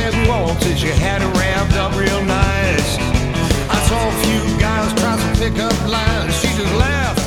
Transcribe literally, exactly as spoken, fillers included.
catwalk said she had it wrapped up real nice. I saw a few guys try to pick up lines. She just laughed